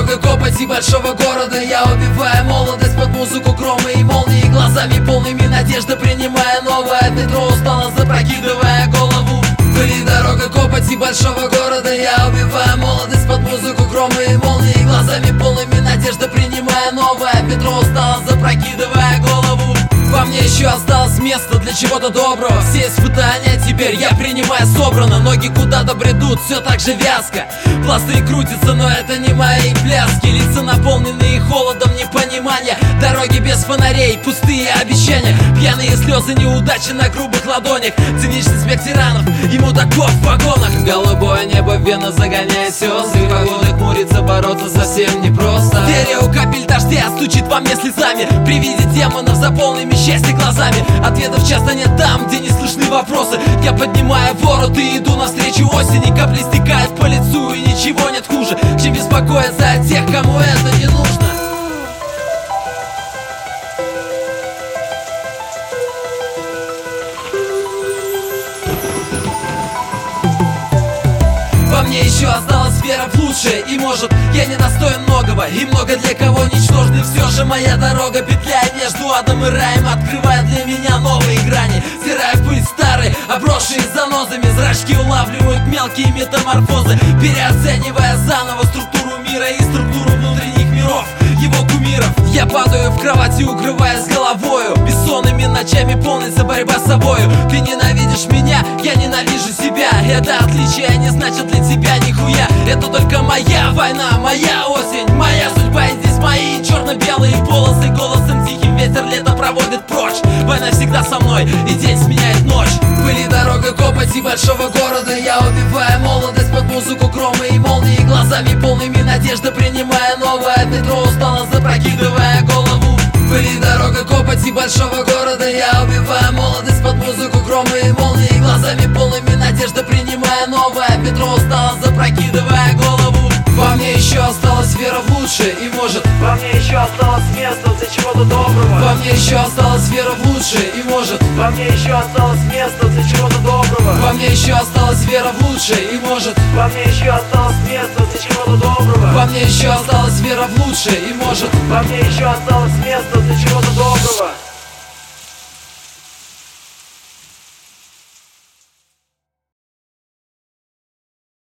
дорогой копоти большого города я убиваю молодость под музыку грома и молнии, глазами полными надежды принимая новое метро, устало запрокидывая голову. Пыли дорогой копоти большого города я убиваю молодость под музыку грома и молнии, глазами полными надежды принимая новое метро, устало запрокидывая голову. Во мне еще осталось место для чего-то доброго. Все испытания теперь я принимаю собрано. Ноги куда-то бредут, все так же вязко. Пласты крутятся, но это не мои пляски. Лица наполненные холодом непонимания. Дороги без фонарей, пустые обещания. Пьяные слезы неудачи на грубых ладонях. Циничный смех тиранов и мудаков в вагонах. Голубое небо в вену загоняет слезы. Погода хмурится, бороться совсем непросто. Серия у капель дождя стучит во мне слезами. При виде демонов за полными счастья глазами. Ответов часто нет там, где не слышны вопросы. Я поднимаю ворот и иду навстречу осени. Капли стекают по лицу и ничего нет хуже, чем беспокоиться о тех, кому это не нужно. Во мне еще осталась вера в лучшее. И может я не достоин многого, и много для кого ничтожны. Все же моя дорога петляет между адом и раем, открывая для меня новые грани. Стирая в пыль старые, обросшие занозами. Зрачки улавливают мелкие метаморфозы, переоценивая заново структуру мира и структуру внутренних миров его кумиров. Я падаю в кровати, укрываясь головою. Бессонными ночами полнится борьба с собою. Ты ненавидишь меня, я ненавижу себя. Это отличие не значит для тебя нихуя. Это только моя война, моя осень, моя судьба. И здесь мои черно-белые полосы. Голосом тихим ветер лето проводит прочь. Война всегда со мной, и день сменяет ночь. Пыли дорогой копоти большого города я убиваю молодость под музыку грома и молнии, глазами полными надежды принимая новое метро, устало запрокидывая голову. Пыли дорогой копоти большого города я убиваю молодость под музыку грома и молнии, глазами полными надежды принимая новое метро, устало запрокидывая голову. Во мне еще осталась вера в лучшее, и может во мне еще осталось место для чего-то доброго. Во мне еще осталась вера в лучшее, и может во мне еще осталось место для чего-то доброго. Во мне еще осталась вера в лучшее, и может во мне еще осталось место для чего-то доброго. Во мне еще осталась вера в лучшее, и может во мне еще осталось место для чего-то доброго.